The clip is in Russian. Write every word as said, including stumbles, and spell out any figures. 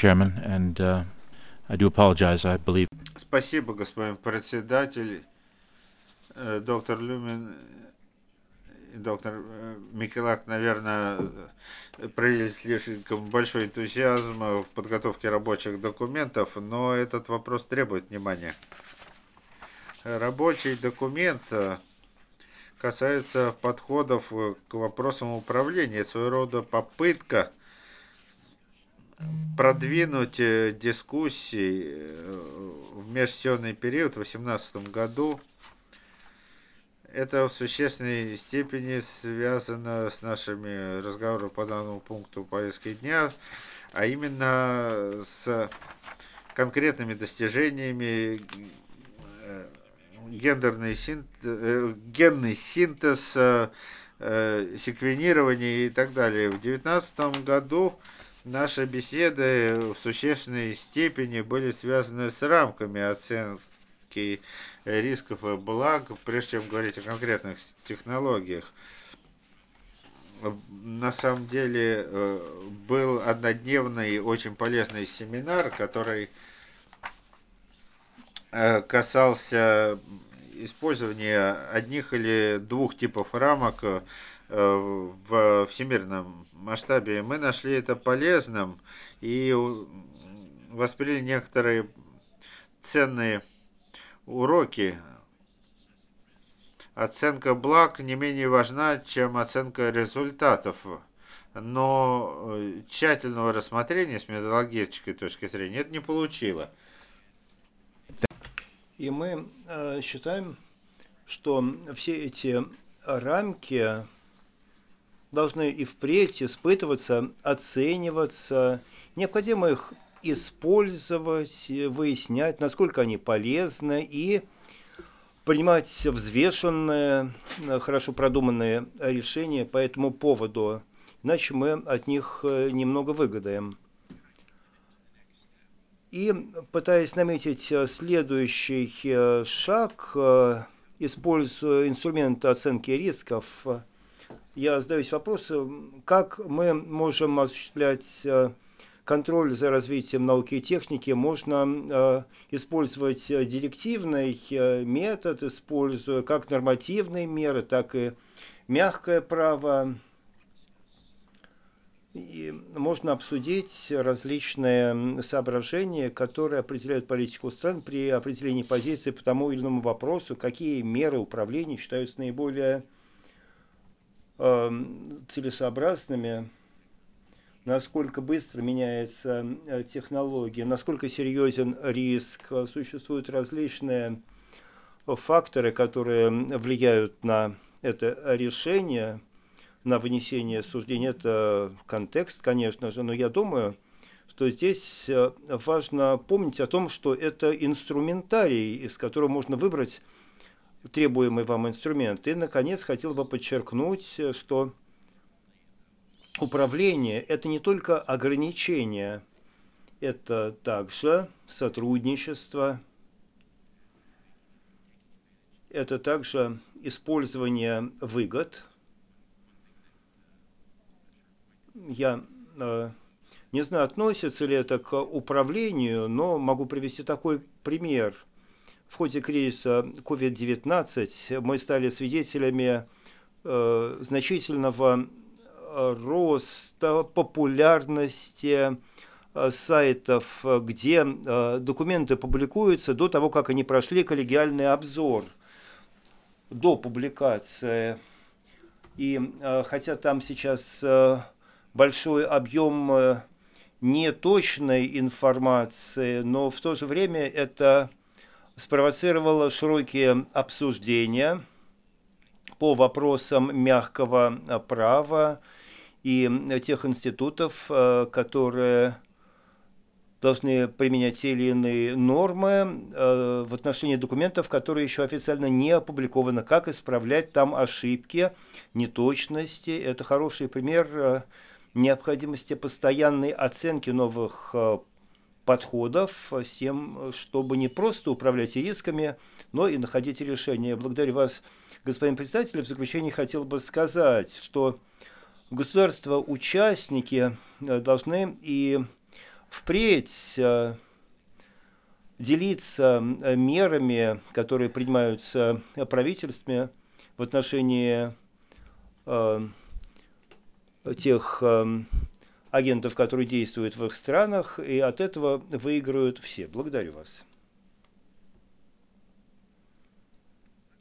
Chairman, and uh, I do apologize. I believe. Спасибо, господин председатель. Э, Доктор Люмин и доктор э, Микелак, наверное, э, проявили слишком большой энтузиазм в подготовке рабочих документов, но этот вопрос требует внимания. Рабочий документ э, касается подходов э, к вопросам управления. Это своего рода попытка продвинуть э, дискуссии э, в межсессионный период в две тысячи восемнадцатом году. Это в существенной степени связано с нашими разговорами по данному пункту повестки дня, а именно с конкретными достижениями э, гендерный синтез, э, генный синтез, э, э, секвенирование и так далее. В две тысячи девятнадцатом году наши беседы в существенной степени были связаны с рамками оценки рисков и благ, прежде чем говорить о конкретных технологиях. На самом деле э, был однодневный очень полезный семинар, который э, касался использования одних или двух типов рамок э, в всемирном масштабе. Мы нашли это полезным и у- восприняли некоторые ценные уроки. Оценка благ не менее важна, чем оценка результатов, но э, тщательного рассмотрения с методологической точки зрения это не получило. И мы э, считаем, что все эти рамки должны и впредь испытываться, оцениваться. Необходимо их использовать, выяснять, насколько они полезны, и принимать взвешенные, хорошо продуманные решения по этому поводу. Иначе мы от них немного выгодаем. И пытаясь наметить следующий шаг, используя инструменты оценки рисков, я задаюсь вопросом, как мы можем осуществлять контроль за развитием науки и техники. Можно использовать директивный метод, используя как нормативные меры, так и мягкое право. И можно обсудить различные соображения, которые определяют политику стран при определении позиции по тому или иному вопросу, какие меры управления считаются наиболее э, целесообразными, насколько быстро меняется технология, насколько серьезен риск. Существуют различные факторы, которые влияют на это решение, на вынесение суждения. Это контекст, конечно же, но я думаю, что здесь важно помнить о том, что это инструментарий, из которого можно выбрать требуемый вам инструмент. И, наконец, хотел бы подчеркнуть, что управление – это не только ограничение, это также сотрудничество, это также использование выгод. Я э, не знаю, относится ли это к управлению, но могу привести такой пример. В ходе кризиса ковид девятнадцать мы стали свидетелями э, значительного роста популярности э, сайтов, где э, документы публикуются до того, как они прошли коллегиальный обзор, до публикации. И э, хотя там сейчас э, большой объем э, неточной информации, но в то же время это спровоцировало широкие обсуждения по вопросам мягкого права и тех институтов, которые должны применять те или иные нормы в отношении документов, которые еще официально не опубликованы, как исправлять там ошибки, неточности. Это хороший пример необходимости постоянной оценки новых подходов с тем, чтобы не просто управлять рисками, но и находить решения. Благодарю вас, господин председатель. В заключение хотел бы сказать, что государства-участники должны и впредь делиться мерами, которые принимаются правительствами в отношении тех агентов, которые действуют в их странах, и от этого выиграют все. Благодарю вас.